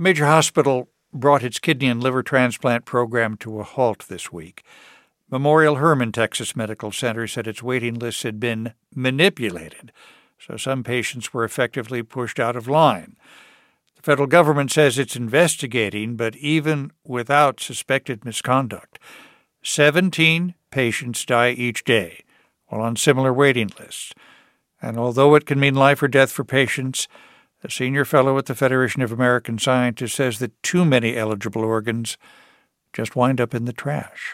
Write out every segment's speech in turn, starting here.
A major hospital brought its kidney and liver transplant program to a halt this week. Memorial Hermann Texas Medical Center said its waiting lists had been manipulated, so some patients were effectively pushed out of line. The federal government says it's investigating, but even without suspected misconduct, 17 patients die each day while on similar waiting lists. And although it can mean life or death for patients, a senior fellow at the Federation of American Scientists says that too many eligible organs just wind up in the trash.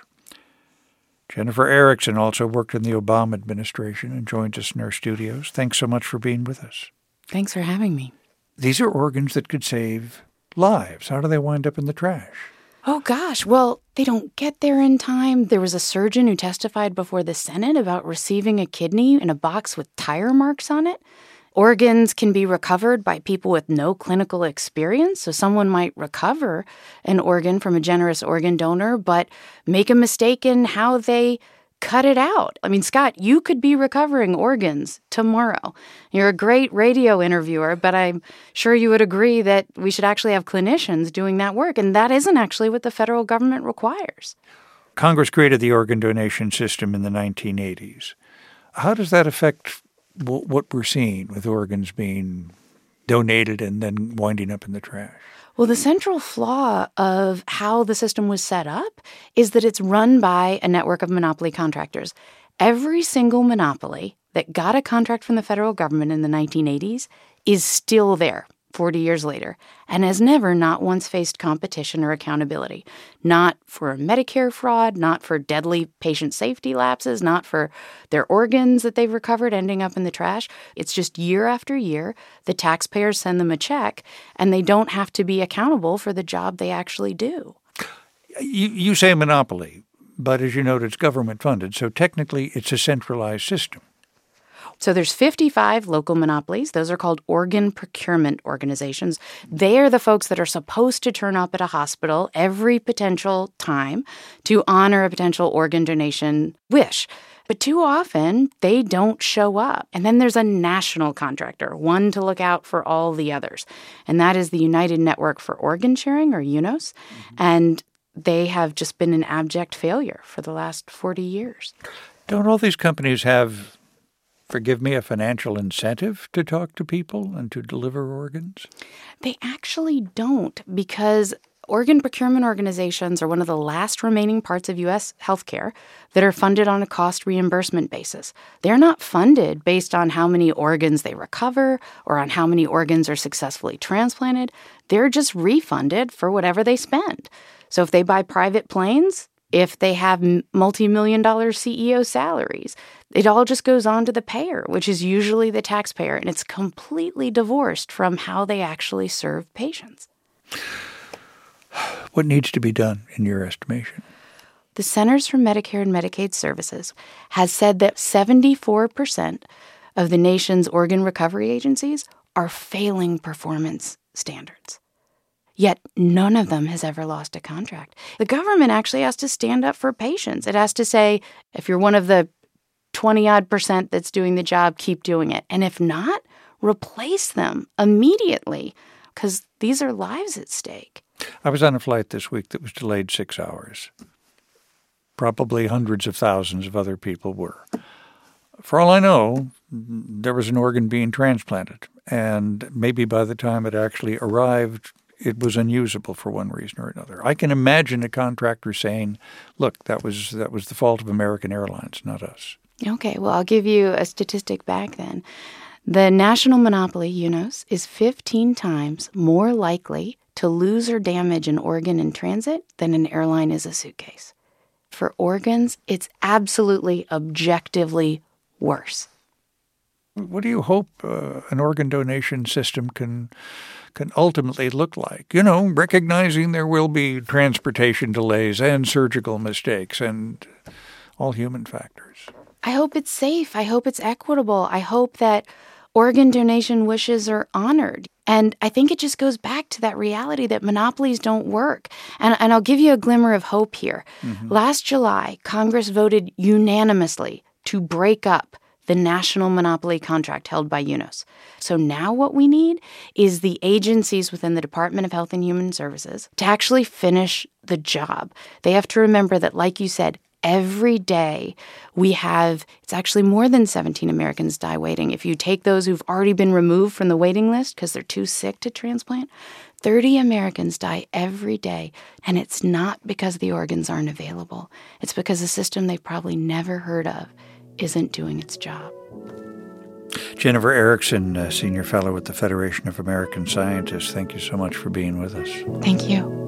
Jennifer Erickson also worked in the Obama administration and joins us in our studios. Thanks so much for being with us. Thanks for having me. These are organs that could save lives. How do they wind up in the trash? Oh, gosh. Well, they don't get there in time. There was a surgeon who testified before the Senate about receiving a kidney in a box with tire marks on it. Organs can be recovered by people with no clinical experience. So someone might recover an organ from a generous organ donor, but make a mistake in how they cut it out. I mean, Scott, you could be recovering organs tomorrow. You're a great radio interviewer, but I'm sure you would agree that we should actually have clinicians doing that work. And that isn't actually what the federal government requires. Congress created the organ donation system in the 1980s. How does that affect what we're seeing with organs being donated and then winding up in the trash? Well, the central flaw of how the system was set up is that it's run by a network of monopoly contractors. Every single monopoly that got a contract from the federal government in the 1980s is still there 40 years later and has never not once faced competition or accountability. Not for Medicare fraud, not for deadly patient safety lapses, not for their organs that they've recovered ending up in the trash. It's just year after year, the taxpayers send them a check, and they don't have to be accountable for the job they actually do. You say monopoly, but as you noted, it's government funded, so technically it's a centralized system. So there's 55 local monopolies. Those are called organ procurement organizations. They are the folks that are supposed to turn up at a hospital every potential time to honor a potential organ donation wish. But too often, they don't show up. And then there's a national contractor, one to look out for all the others. And that is the United Network for Organ Sharing, or UNOS. And they have just been an abject failure for the last 40 years. Don't all these companies have, forgive me, a financial incentive to talk to people and to deliver organs? They actually don't, because organ procurement organizations are one of the last remaining parts of U.S. healthcare that are funded on a cost reimbursement basis. They're not funded based on how many organs they recover or on how many organs are successfully transplanted. They're just refunded for whatever they spend. So if they buy private planes, if they have multi-million-dollar CEO salaries, it all just goes on to the payer, which is usually the taxpayer, and it's completely divorced from how they actually serve patients. What needs to be done, in your estimation? The Centers for Medicare and Medicaid Services has said that 74% of the nation's organ recovery agencies are failing performance standards. Yet none of them has ever lost a contract. The government actually has to stand up for patients. It has to say, if you're one of the 20-odd% that's doing the job, keep doing it. And if not, replace them immediately, because these are lives at stake. I was on a flight this week that was delayed 6 hours. Probably hundreds of thousands of other people were. For all I know, there was an organ being transplanted, and maybe by the time it actually arrived, it was unusable for one reason or another. I can imagine a contractor saying, look, that was the fault of American Airlines, not us. Okay, well, I'll give you a statistic back then. The national monopoly, UNOS, is 15 times more likely to lose or damage an organ in transit than an airline is a suitcase. For organs, it's absolutely objectively worse. What do you hope an organ donation system can ultimately look like? You know, recognizing there will be transportation delays and surgical mistakes and all human factors. I hope it's safe. I hope it's equitable. I hope that organ donation wishes are honored. And I think it just goes back to that reality that monopolies don't work. And I'll give you a glimmer of hope here. Mm-hmm. Last July, Congress voted unanimously to break up the national monopoly contract held by UNOS. So now what we need is the agencies within the Department of Health and Human Services to actually finish the job. They have to remember that, like you said, every day it's actually more than 17 Americans die waiting. If you take those who've already been removed from the waiting list because they're too sick to transplant, 30 Americans die every day, and it's not because the organs aren't available. It's because a system they've probably never heard of isn't doing its job. Jennifer Erickson, Senior Fellow at the Federation of American Scientists, thank you so much for being with us. Thank you.